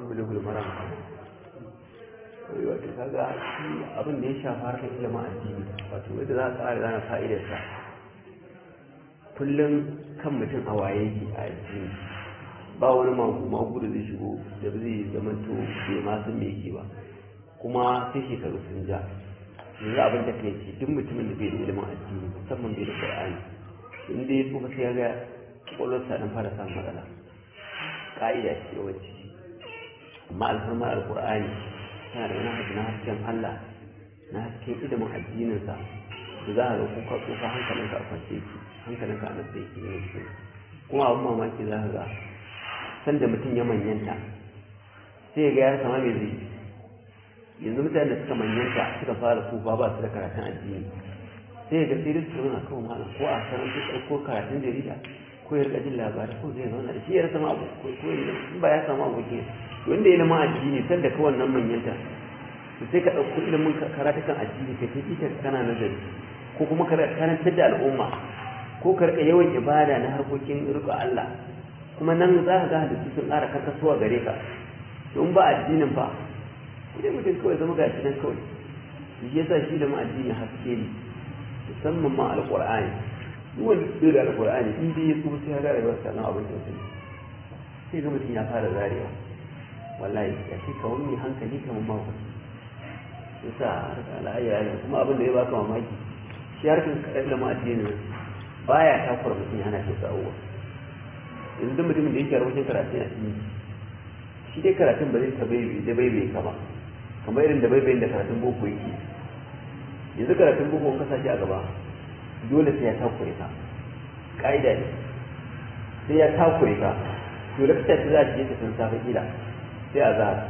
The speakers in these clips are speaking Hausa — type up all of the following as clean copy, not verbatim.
bulugul maram wato kaga shi abin da ya shafa harkar ilimin addini wato yadda za a tsara gane fa'idarsa kullum kan mutum a waye a addini ba wani magu da zai shigo da zai zama to bai ma san me yake ba kuma sai shekaru sun ja yanzu abin da kai ce duk mutumin da bai da ilimin addini musamman bai da Qur'ani in dai kuma sai ya ga kwakwalwarsa dan fara samun matsala ka'ida ce yawanci amma alfarma al-Qur'ani tana da wani na hasken Allah na hasken ilimin addininsa da za a ga kuka tsofa hankalinka a kwance yake hankalinka a nasa yake ne shi kuma abin mamaki za ka ga sanda mutum ya manyanta sai ya ga ya sama mai zai yanzu mutane da suka manyanta suka fara kufa ba su da karatun addini sai ya ga sai da su zauna kawai malam ko a karanta ko karatun jarida ko ya rika jin labarai ko zai zauna da shi ya rasa ma abu ko in ba ya samu abokin wanda ya ilimin addini sanda ka wannan manyanta to sai ka ɗauko ilimin karatukan addini ka tafi ta kana nazari ko kuma ka karantar da al'umma ko ka rika yawan ibada na harkokin rika Allah kuma nan za ka ga hadisi sun ƙara karkasuwa gare ka to in ba addinin ba idan mutum kawai zama ga shi nan kawai shi yasa shi ilimin addini haske ne musamman ma alƙur'ani duk wanda bai da alƙur'ani in dai ya so sai ya ga rayuwar sa nan abin tausayi sai ga mutum ya fara zarewa wallahi ya ce ka wani hankali kamar mako yasa al'ayya ne kuma abin da ya baka mamaki shi harkin ilimin addini baya takura mutum yana shi sa'uwa yanzu duk mutumin da yake rubutun karatun addini shi dai karatun ba zai da bai ka ba kamar irin da bai da karatun boko yake yanzu karatun boko ka sashi a gaba dole sai ya takure ka ka'ida ne sai ya takure ka to da kace za ki je ka san safa kila sai a zahar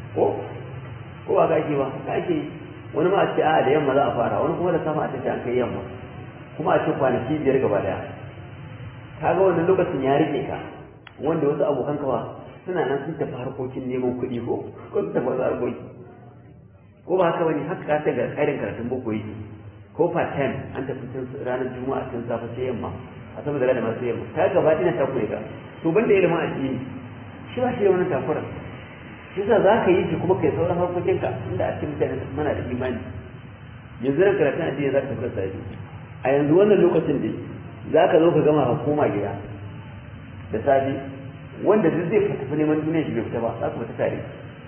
ko ba ka ake ba ka ake wani ma a ce a da yamma za a fara wani kuma da sama a tafi an kai yamma kuma a ce kwanaki 5 gaba daya kaga wannan lokacin ya rike ka wanda wasu abokan ka ba suna nan sun tafi harkokin neman kuɗi ko sun tafi wasu harkoki ko ba haka bane haka ka ga ƙarin karatun boko yake ko part time an tafi ranar juma'a tun safe sai yamma a saboda da masu yamma ka gaba ina takure ka to banda ilimin addini shi ba shi da wani takura shi sa za ka yi shi kuma kai sauran harkokinka inda a cikin mutane mana da imani yanzu nan karatun addini za ka tafi da a yanzu wannan lokacin da za ka zo ka gama ka koma gida da safe wanda duk zai tafi neman duniya shi bai fita ba za ku fita tare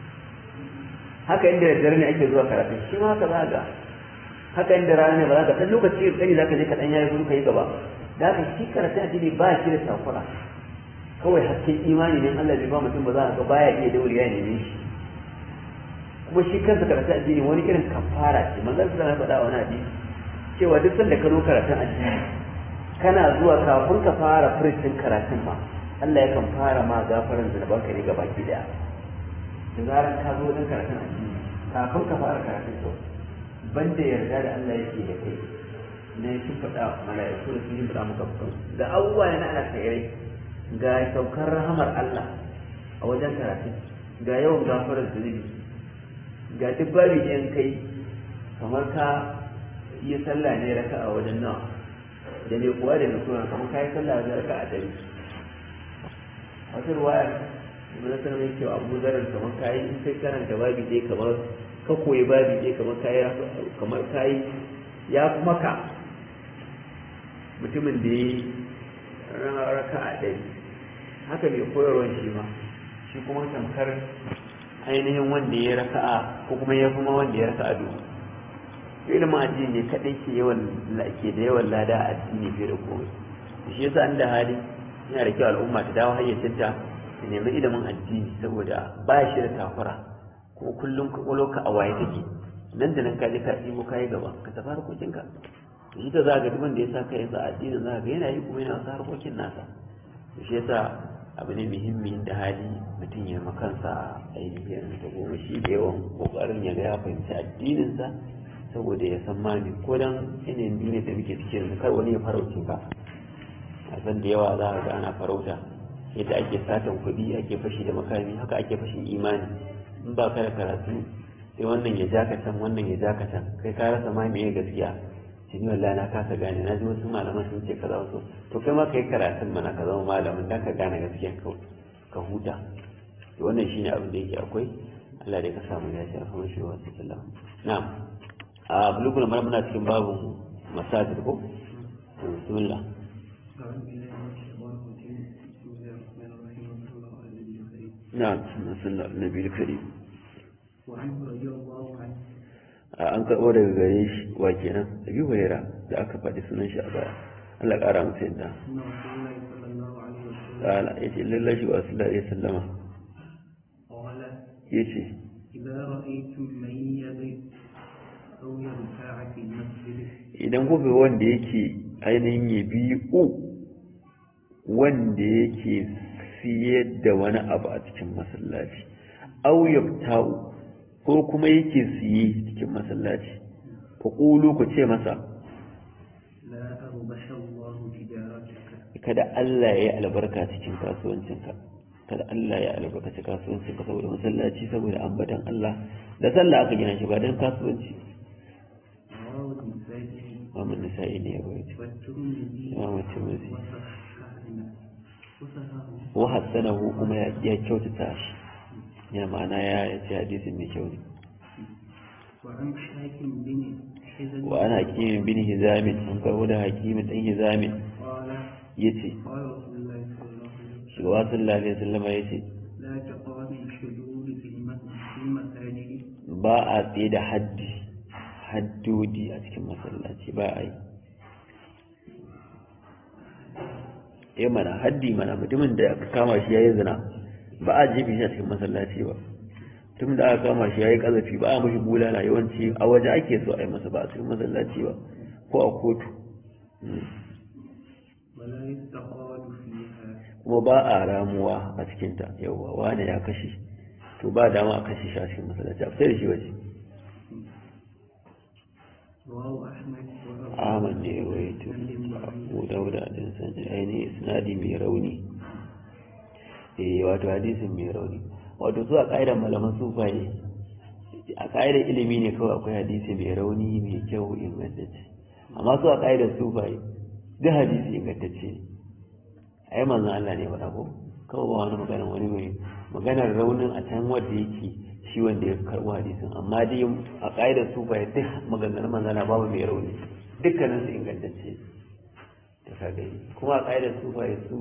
haka inda da dare ne ake zuwa karatun shi ma haka za ga haka inda rana ne ba za ka ɗan lokaci ɗani za ka je ka ɗan yayi gudu ka yi gaba da haka shi karatun addini ba shi da takura kawai hasken imani ne Allah bai ba mutum ba za ka ga baya iya daure ya neme shi kuma shi kansa karatun addini wani irin kafara ce manzon sallallahu alaihi wasallam ya faɗa wani hadisi cewa duk sanda ka zo karatun addini kana zuwa kafin ka fara furucin karatun ma Allah ya kan fara ma gafaran zunuban ka ne ga baki daya da zarar ka zo wajen karatun addini kafin ka fara karatun to banda yarda da Allah yake da kai ne kin faɗa mala'iku da sun yi faɗa maka da abubuwa ne na alkhairai ga saukar rahamar Allah a wajen karatun ga yawan gafaran zunubi ga duk babu yan kai kamar ka yi sallah ne raka a wajen nawa da ne kuwa da nukuna kamar ka yi sallah wajen raka a dare wasu ruwayar ibn sanar mai cewa abu zarar kamar ka yi in kai karanta babi dai kamar ka koyi babi dai kamar ka yi ya kuma ka mutumin da ya yi raka a dare haka mai koyarwar shi ma shi kuma tamkar ainihin wanda ya raka'a ko kuma ya kuma wanda ya raka'a dubu ilimin addini ne kadai ke da yawan lada a addini fiye da komai shi yasa an da hali yana da kyau al'umma ta dawo hayyacinta ta nemi ilimin addini saboda ba shi da takura kuma kullum ka a waye take nan da nan ka je ka ɗibo ka yi gaba ka tafi harkokinka shi ta zaga duk wanda ya sa kai sa addinin za ga yana yi kuma yana wasu harkokin nasa shi yasa abu ne muhimmi da hali mutum ya makansa ainihin ta goma shi da yawan kokarin ya ga ya fahimci addininsa saboda ya san mami ko dan yanayin duniya da muke ciki yanzu kar wani ya farauce ka a san da yawa za a ga ana farauta yadda ake satan kuɗi ake fashi da makami haka ake fashin imani in ba ka da karatu sai wannan ya ja ka can wannan ya ja ka can kai ka rasa ma meye gaskiya shi ni wallahi na kasa gane na ji wasu malaman sun ce kaza wasu to kai ma kai karatun mana ka zama malamin dan ka gane gaskiya ka huta to wannan shine abin da yake akwai. Allah dai ka samu ya shi rahmar shi wa sallallahu. Na'am. A bulugul maram muna cikin babu masajid ko? Bismillah. نعم صلى الله النبي الكريم وعنه رضي الله عنه an karɓo daga gare shi wa kenan Abi Hurairah da aka faɗi sunan shi a baya Allah ƙara masa yadda قال yace lillahi wa sallallahu alaihi wasallama yace إذا رأيتم من يبيع أو يرتاع في المسجد idan kuka wanda yake ainihin yabi'u wanda yake siyar da wani abu a cikin masallaci aw yabta'u ko kuma yake siye cikin masallaci fa qulu ku ce masa لا أربح الله تجارتك kada Allah ya yi albarka cikin kasuwancinka kada Allah ya albarkaci kasuwancinka saboda masallaci saboda ambatan Allah da sallah aka gina shi ba dan kasuwanci رواه النسائي Muhammad Nisa'i ne ya rawaito والترمذي Imam Tirmidhi وصححه wa hasanahu kuma ya kyautata shi ya ma'ana ya ce hadisin mai kyau ne وعن حاكم بن حزم wa ana hakimin bin hizamin an karbo da hakimin dan hizamin قال yace قال رسول الله صلى الله عليه وسلم shugaba sallallahu alaihi wasallam yace لا تقام الحدود في المساجد ba a tsaye da haddodi a cikin masallaci ba a yi mana haddi mana mutumin da aka kama shi yayi zina ba a jefe shi a cikin masallaci ba mutumin da aka kama shi yayi kazafi ba a mashi bulala yawanci a waje ake so a yi masa ba a cikin masallaci ba ko a kotu ولا يستقاد فيها kuma ba a ramuwa a cikinta yauwa wane ya kashe to ba dama a kashe shi a cikin masallaci a fitar da shi waje رواه أحمد Ahmad ne ya rawaito Abu Dawud din san ainihin isnadi mai rauni wato hadisin mai rauni wato su a ƙa'idar malaman sufaye a ƙa'idar ilimi ne kawai akwai hadisi mai rauni mai kyau ingantacce amma su a ƙa'idar sufaye duk hadisi ingantacce ne ai manzon Allah ne faɗa ko kawai ba wani maganar wani mai maganar raunin a can wanda yake shi wanda ya karɓo hadisin amma dai a ƙa'idar sufaye duk maganar manzon Allah babu mai rauni dukkanin su ingantacce ta kagari kuma a ƙa'idar sufaye su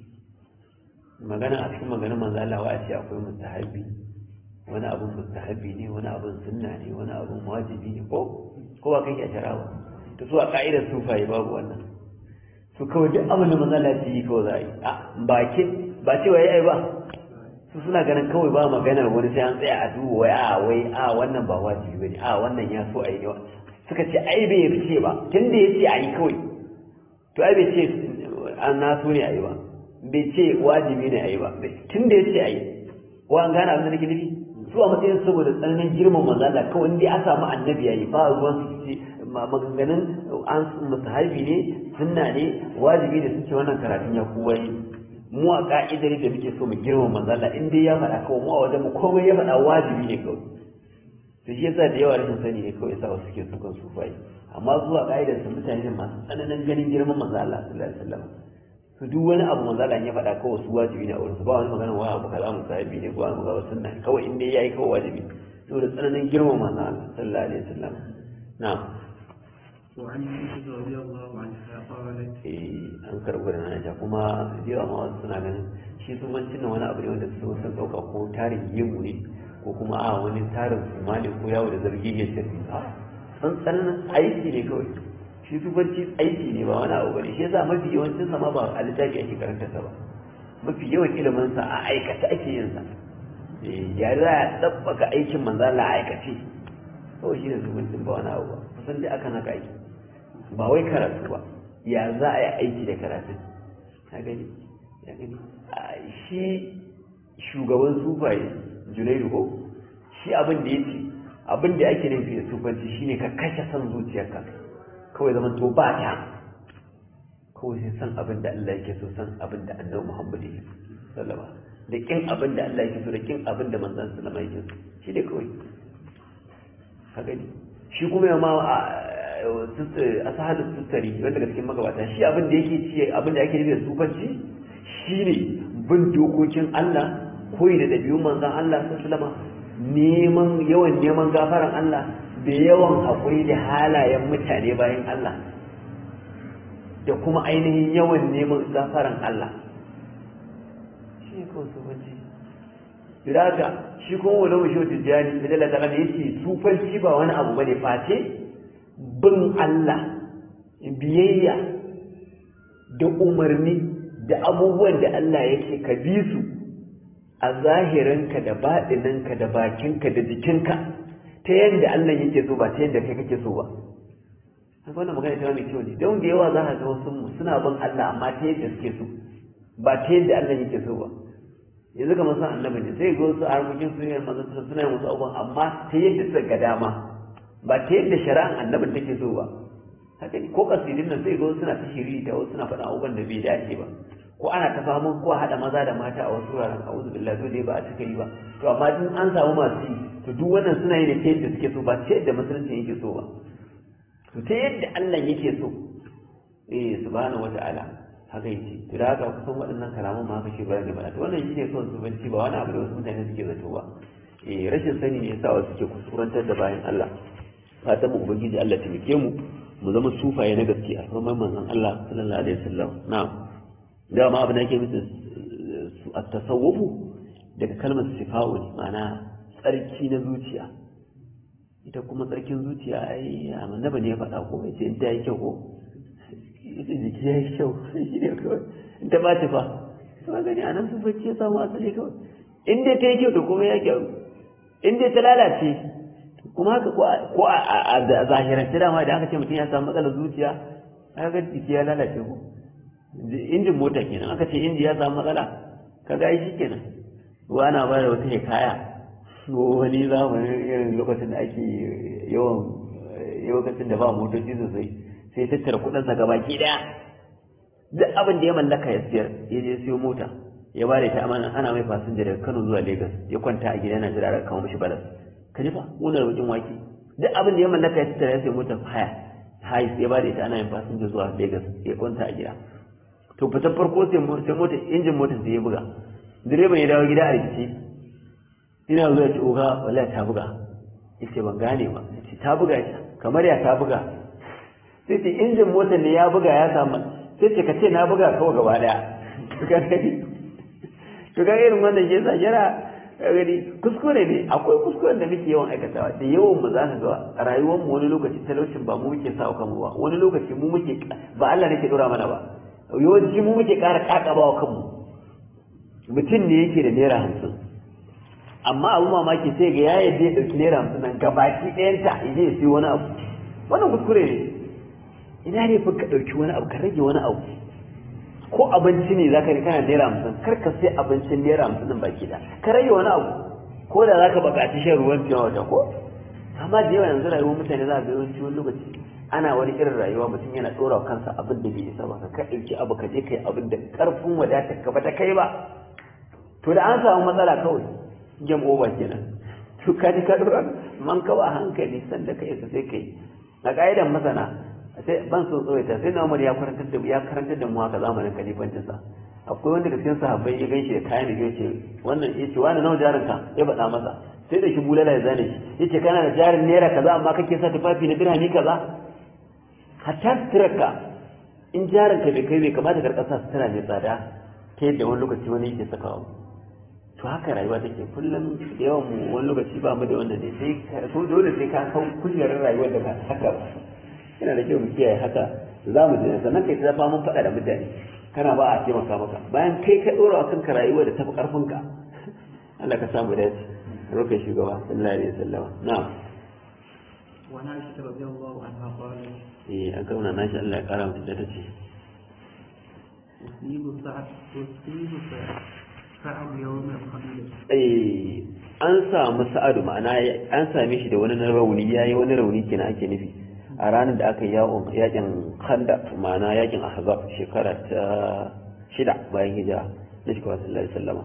magana a cikin maganar manzo Allah wa a ce akwai mustahabi wani abun mustahabi ne wani abun sunna ne wani abun wajibi ne ko ba kai a sharawa to su a ƙa'idar sufaye babu wannan su kawai duk abin da manzo Allah ya yi kawai za a yi ba cewa yayi ba su suna ganin kawai ba maganar wani sai an tsaya a duba wannan ba wajibi bane wannan ya so a yi suka ce ai bai fice ba tunda yace a yi kawai to ai bai ce an naso ne a yi ba bai ce wajibi ne a yi ba tunda yace a yi ko an gane abin da nake nufi su a matsayin saboda tsananin girman manzo Allah kawai indai an samu annabi yayi ba ruwan su ce maganganun an musahabi ne sunna ne wajibi ne suke wannan karatun ya kowa yi mu a ka'idar da muke so mu girman manzo Allah indai ya faɗa kawai mu a wajen mu komai ya faɗa wajibi ne kawai to shi yasa da yawa rashin sani ne kawai yasa wasu suke sukan sufai amma zuwa ka'idar su mutane masu tsananin ganin girman manzo Allah sallallahu alaihi wasallam su duk wani abu manzo Allah ya faɗa kawai su wajibi ne a wurin su ba wani magana wa abu kaza musahabi ne ko wani magana sunna kawai in dai yayi kawai wajibi saboda tsananin girman manzo Allah sallallahu alaihi wasallam na'am وعن عائشة رضي الله عنها قالت an karɓi da nana kuma da yawa ma wasu suna ganin shi su mancin wani abu ne wanda su sun ɗauka ko tarin gemu ne ko kuma wani tarin kuma ne ko yawo da zargi ya shafi san tsananin aiki ne kawai shi tubanci aiki ne ba wani abu bane shi yasa mafi yawancin sa ma ba a littafi ake karanta sa ba mafi yawan ilimin sa a aikace ake yin sa ya za a tsabbaka aikin manzo Allah a aikace kawai shi ne tubancin ba wani abu ba kusan dai akan haka aiki ba wai karatu ba ya za a yi aiki da karatu ya gani shi shugaban sufaye Junaidu ko shi abin da yake abin da ake nufi da sufanci shine ka kashe san zuciyarka kawai zaman to ba ta kawai sai san abin da Allah yake so san abin da Annabi Muhammad yake sallama da kin abin da Allah yake so da kin abin da manzon sallama yake so shi ne kawai ka gani shi kuma yamma asahadu sutari wanda daga cikin magabata shi abin da yake ci abin da ake nufi da sufanci shine bin dokokin Allah koyi da dabi'un manzon Allah sallallahu alaihi yawan neman gafaran Allah da yawan hakuri da halayen mutane bayan Allah da kuma ainihin yawan neman gafaran Allah shi ko sufanci daga shi kuma wani mashi wata jani da lalata da yake sufanci ba wani abu bane face bin Allah biyayya da umarni da abubuwan da Allah yake ka bi su a zahirinka da baɗininka da bakinka da jikinka ta yadda Allah yake so ba ta yadda kai kake so ba haka wannan magana ta mai kyau ne don da yawa za ka ga wasu suna bin Allah amma ta yadda suke so ba ta yadda Allah yake so ba yanzu kamar san annabi ne sai ga wasu harkokin sunan manzon suna yin wasu abubuwan amma ta yadda suka ga dama ba ta yadda shari'an annabin take so ba haka ne ko kasidin nan sai ga wasu suna ta shiri ta wasu suna faɗa abubuwan da bai dace ba ko ana ta famun ko haɗa maza da mata a wasu wuraren a'udhu billahi to dai ba a cika yi ba to amma in an samu masu yi to duk wannan suna yi da ta yadda suke so ba ta yadda musulunci yake so ba to ta yadda Allah yake so subhanahu wata'ala haka yake to da haka kusan waɗannan kalaman ma haka shi bayani ba to wannan shine son su banci ba wani abu da wasu mutane suke zato ba rashin sani ne yasa wasu suke kusurantar da bayan Allah fatan mu ubangiji Allah taimake mu mu zama sufaye na gaskiya kuma manzon Allah sallallahu alaihi wasallam na'am da ma abin da yake musu at-tasawufu daga kalmar sifa'u ne ma'ana tsarki na zuciya ita kuma tsarkin zuciya ai annabi ne ya faɗa ko yace in ta yi kyau ko yace jiki ya yi kyau shi ne kawai in ta bace fa to gani anan su bacci ya samu asali kawai in dai ta yi kyau to kuma ya kyau in dai ta lalace kuma haka ko a zahirance dama da aka ce mutum ya samu matsalar zuciya aka ga jiki ya lalace ko injin mota kenan aka ce inji ya samu matsala kaga ai shikenan ruwa na ba da wata hikaya wani zamanin irin lokacin da ake yawan lokacin da ba motoci sosai sai tattara kudinsa gabaki daya duk abin da ya mallaka ya siyar ya je siyo mota ya ba da ita amana ana mai fasinja daga Kano zuwa Lagos ya kwanta a gida yana jira da kawo mishi balas ka ji fa wannan rubutun waki duk abin da ya mallaka ya tattara ya siyo motar haya ya ba da ita ana yin fasinja zuwa Lagos ya kwanta a gida to fitar farko sai mota injin motar sai ya buga direban ya dawo gida a rikici ina zuwa ce oga wallahi ta buga yace ban gane ba yace ta buga kamar ya ta buga sai ce injin motar ne ya buga ya samu sai ce ka ce na buga kawai gaba daya to ga irin wannan ke sa jira gani kuskure ne akwai kuskuren da muke yawan aikatawa da yawan mu za ka ga rayuwar mu wani lokaci talaucin ba mu muke sa kanmu ba wani lokaci mu muke ba Allah ne ke dora mana ba yawanci mu muke ƙara ƙaƙabawa kanmu mutum ne yake da naira 50 amma abu mamaki sai ga ya yadda ya ɗauki naira 50 nan gabaki ɗayanta ya je ya siyo wani abu wannan kuskure ne ina ne fa ka ɗauki wani abu ka rage wani abu ko abinci ne za ka yi kana naira 50 kar ka sai abincin naira 50 nan baki da ka rage wani abu ko da za ka buƙaci shan ruwan fiye wata ko amma da yawa yanzu rayuwar mutane za ka ga yawanci wani lokaci ana wani irin rayuwa mutum yana ɗora kansa abin da bai isa ba ka ɗauki abu ka je kai abin da ƙarfin wadatar ka ba ta kai ba to da an samu matsala kawai game over kenan to ka ji ka ɗora man kawa hankali sanda ka isa sai kai a ƙa'idan masana sai ban so tsawaita sai na umar ya karantar da mu haka zamanin kalifancinsa akwai wanda da cikin sahabbai ya gaishe da kayan da ya ce wannan ya ce wani nawa jarinka ya faɗa masa sai da shi bulala ya zane shi ya ce kana da jarin naira kaza amma kake sa tufafi na birane kaza hatta suturarka in jarinka bai kai bai kamata ka sa sutura mai tsada ta yadda wani lokaci wani yake sakawa to haka rayuwa take kullum yawan mu wani lokaci ba mu da wannan ne sai so dole sai ka kawo kujerar rayuwar da ba haka ba yana da kyau mu kiyaye haka za mu ji sannan kai ta mun faɗa da mutane kana ba a taimaka maka bayan kai ka ɗora wa kanka rayuwa da tafi ƙarfinka Allah ka samu dace roƙe shugaba sallallahu alaihi wasallam na'am wa na shi radiyallahu anha qala an kauna nashi Allah ya kara mutu da tace usibu sa'ad yawm al-khamis an samu sa'adu ma'ana an same shi da wani rauni yayi wani rauni kenan ake nufi a ranar da aka yi yakin Khandaq ma'ana yakin Ahzab shekara ta 6 bayan hijira na shekara sallallahu alaihi wasallam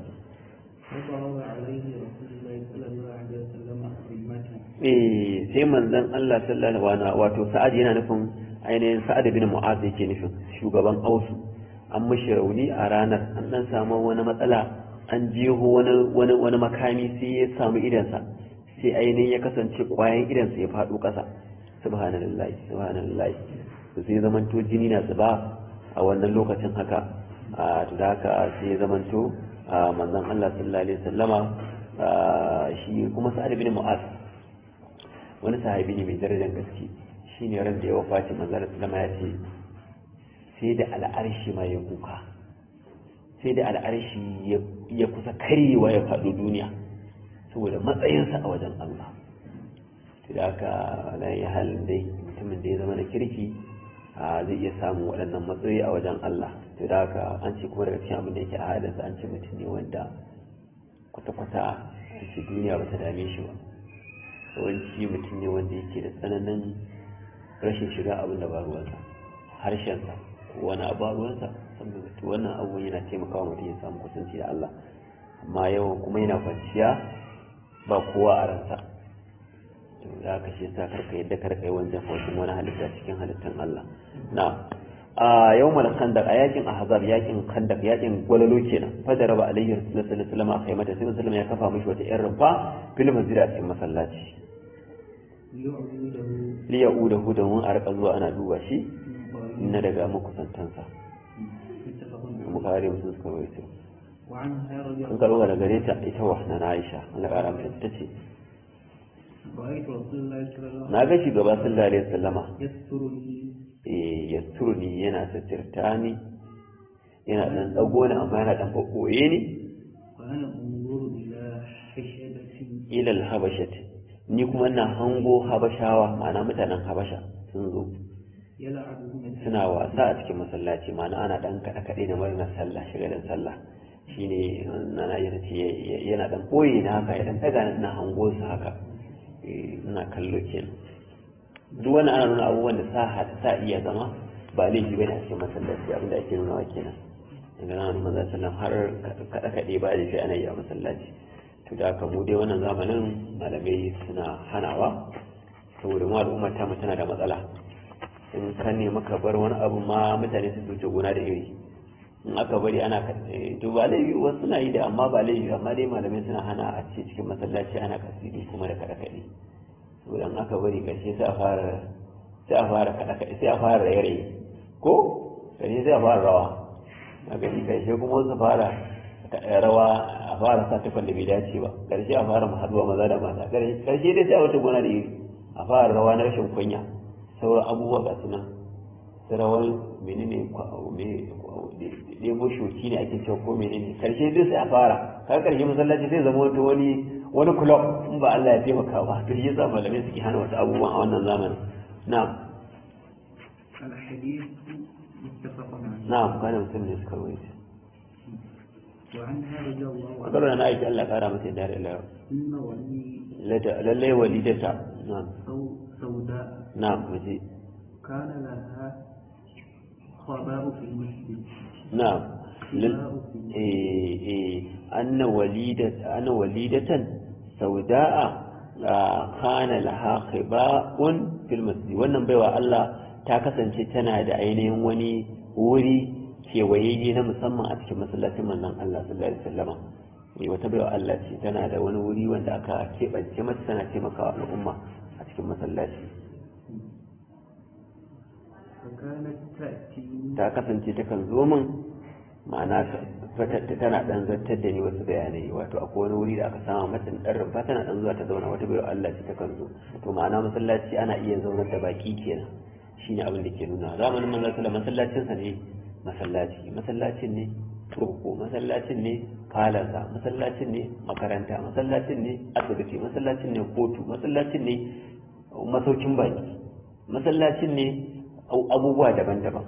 sai manzon Allah sallallahu alaihi wasallam wato Sa'ad yana nufin ainihin Sa'ad bin Mu'adh yake nufin shugaban Ausu an mishi rauni a ranar an dan samu wani matsala an jeho wani makami sai ya samu idansa, sai ainihin ya kasance kwayan idansa ya faɗo ƙasa. Subhanallahi subhanallahi, to sai zamanto jini na zuba a wannan lokacin haka. To da haka sai ya zamanto manzon Allah sallallahu alaihi wasallama shi kuma Sa'ad bin Mu'az wani sahabi ne mai darajar gaske, shine ran da ya wafati manzon Allah sallallahu alaihi wasallama ya ce sai da al'arshi ma ya kuka, sai da al'arshi ya kusa karyewa ya faɗo duniya saboda matsayinsa a wajen Allah. To da haka ya halin dai mutumin da ya zama na kirki zai iya samun waɗannan matsayi a wajen Allah. To da haka an ce kuma daga cikin abin da yake a halinsa an ce mutum ne wanda kwata-kwata an ce duniya ba ta dame shi ba, yawanci mutum ne wanda yake da tsananin rashin shiga abin da ba ruwansa, harshensa ko wani abu a ruwansa, saboda wannan abubuwan yana taimakawa mutum ya samu kusanci da Allah. Amma yawan kuma yana kwanciya ba kowa a ransa. To da haka shi yasa karka yadda karka yi wancan hausin wani halitta cikin halittan Allah. Na a yawmal khandaq, a yakin ahzab, yakin khandaq, yakin gwalalo kenan. Fadaraba alaihi rasulullahi sallallahu alaihi wasallam akai mata, sai sallallahu ya kafa mishi wata yar rumfa fil masjid a cikin masallaci. Liya'udahu da mun a rika zuwa ana duba shi na daga makusantansa. Bukhari Muslim suka rawaito. An karɓo daga gare ta ita wahna na Aisha, Allah ƙara mata ta ce na ga shugaba sallallahu alaihi wasallama yasturni yana satirta ni, yana dan dago ni amma yana dan kokoye ni ila al-habashati, ni kuma ina hango habashawa, ma'ana mutanen habasha sun zo suna wasa a cikin masallaci, ma'ana ana dan kaɗe da murnar sallah, shigalin sallah. Shine nana yana dan koyi na haka, ya dan daga na hango su haka, ina kallo kenan. Duk wani ana nuna abubuwan da sa iya zama ba laifi bane a cikin masallaci, abinda ake nuna wa kenan. Daga nan manzo sallam har kaɗe ba laifi ana yi a masallaci. To da haka mu dai wannan zamanin malamai suna hanawa, saboda mu al'ummar ta mu tana da matsala. In ka ne maka bar wani abu ma mutane su wuce gona da iri, in aka bari ana to ba laifi, wasu suna yi da amma ba laifi, amma dai malamai suna hana a ce cikin masallaci ana kasidi kuma da kaɗe-kaɗe. Saboda in aka bari ƙarshe sai a fara kaɗe-kaɗe, sai a fara raye-raye ko ƙarshe sai a fara rawa, a gani ƙarshe kuma wasu fara rawa, a fara sa tukwan da bai dace ba, ƙarshe a fara haɗuwa maza da mata, ƙarshe dai sai a wata gona da iri, a fara rawa na rashin kunya, sauran abubuwa ga suna rawar menene ɗebo shoki ne ake cewa ko menene, karshe dai sai a fara kaga karshe masallaci zai zama wani club in ba Allah ya taimaka ba. To shi yasa malamai suke hana wasu abubuwan a wannan zamanin. Na'am na'am, kana mutum ne suka rawaita. Wadda na aiki Allah ƙara masa yadda da lallai walidata. Na'am waje. نعم أن وليدة سوداء كان لها خباء في المسجد. wannan baiwa Allah ta kasance tana da ainihin wani wuri kewaye na musamman a cikin masallacin manzon Allah sallallahu alaihi wasallam. Wata baiwa Allah ce tana da wani wuri wanda aka keɓance mata, tana taimakawa al'umma a cikin masallaci. Ta kasance takan zo min, ma'ana tana dan zartar da ni wasu bayanai, wato akwai wani wuri da aka sama mata dan rumfa, tana dan zuwa ta zauna, wata bayar Allah ce takan zo. To ma'ana masallaci ana iya zaunar da baki kenan, shine abin da ke nuna. Zamanin manzon sallallahu masallacin sa ne masallacin ne turko, masallacin ne falansa, masallacin ne makaranta, masallacin ne asibiti, masallacin ne kotu, masallacin ne masaukin baki, masallacin ne abubuwa daban-daban.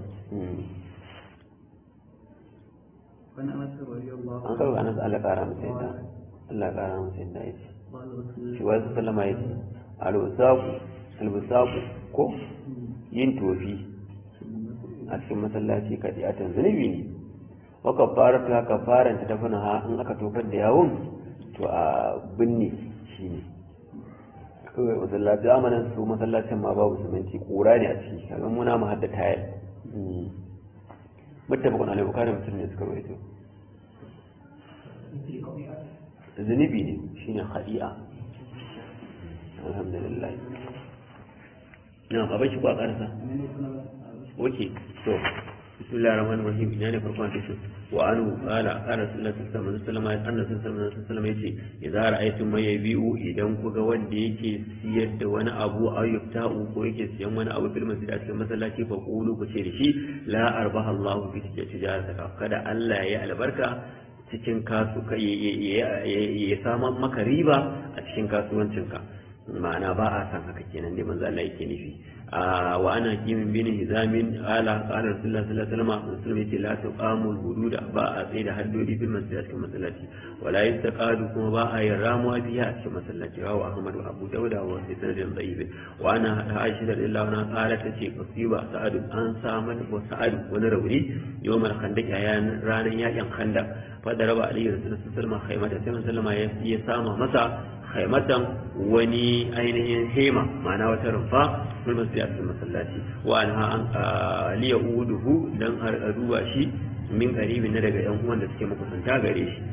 an karɓi anas Allah ƙara masa yadda ya ce shi wasu sallama ya ce albusaku ko yin tofi a cikin masallaci kaɗi'atan zunubi ne, wa kafarata kafaranta ta fana ha in aka tofar da yawon to a binne shi ne. kawai masallaci zamanin su masallacin ma babu siminti, kura ne a ciki, kaga muna mu hadda tayar. muttafaqun alaihi, bukhari muslim ne suka rawaito. zunubi ne shine khadi'a alhamdulillah na ba shi ko a karsa okay to bismillahir rahmanir rahim ina ne farkon hadisi wa anu qala rasulullahi sallallahu alaihi wasallam yace idza ra'aytum may yabi'u idan kuga wanda yake siyar da wani abu ayyubta'u ko yake siyan wani abu fil masjid a cikin masallaci fa qulu ku ce da shi la arbaha Allahu fi tijarataka kada Allah ya albarka cikin ya samu maka riba a cikin kasuwancinka ma'ana ba a san haka kenan dai manzo Allah yake nufi wa ana kimin bin hizamin qala rasulullah sallallahu alaihi wasallam yace la tuqamu al-hudud ba a tsaye da haddodi bil masjid cikin masallaci wala yastaqadu kuma ba a yin ramuwa biya a cikin masallaci wa Ahmad wa Abu Dawud wa sanadin da'if wa ana Aisha radhiyallahu anha qala tace qasiba sa'ad an saman wa sa'ad wani rauni yawmal khandaq yayin ranan yakin khandaq fa daraba alayhi rasulullahi sallallahu alaihi wasallam sallama ya sama masa haimatan wani ainihin hema ma'ana wata rumfa fil masjid a cikin masallaci wa anha an liya uduhu dan har duba shi min qaribin na daga yan uwan da suke makusanta gare shi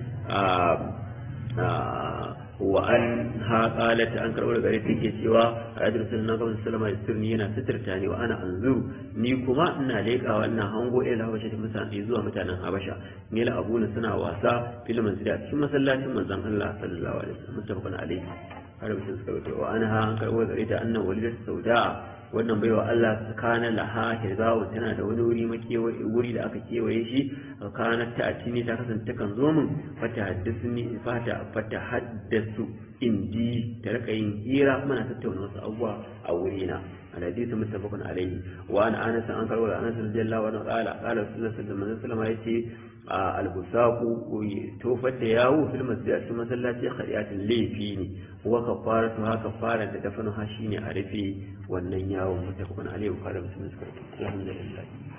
wa an ha qalat an karbar gare take cewa ayatu sallallahu alaihi wasallam sirni yana sitirta ni wa ana anzuru ni kuma ina leƙa wannan hango ila habasha da mutane zuwa mutanen habasha ne la abuna suna wasa fil masjid a cikin masallacin manzon Allah sallallahu alaihi wasallam muttafaqun alaihi har mutum suka wuce wa an ha an karbar gare ta annan walidat sauda wannan baiwa Allah kana laha hirzawo tana da wani wuri da aka kewaye shi kana ta atini ta kasance kan zo min fata haddasu indi ta rika yin hira muna tattauna wasu abubuwa a wurina alhadisi muttafaqun alaihi wa an anas an karwa anas radiyallahu anhu qala rasulullahi sallallahu alaihi wasallam yace albusaqu tofar da yawo fil masjid cikin masallaci khariyatin laifi ne wa kafaratu ha kafara da dafanu ha shine a rufe wannan yawon muttafaqun alaihi wa qala muslim alhamdulillah